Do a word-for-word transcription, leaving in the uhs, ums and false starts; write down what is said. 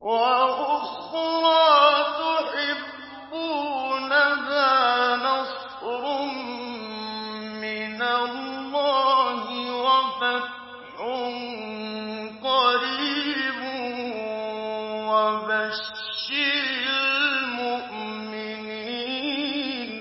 وَأُخْرَىٰ تُحِبُّونَهَا نَصْرٌ مِّنَ اللَّهِ وَفَتْحٌ قَرِيبٌ وَبَشِّرِ الْمُؤْمِنِينَ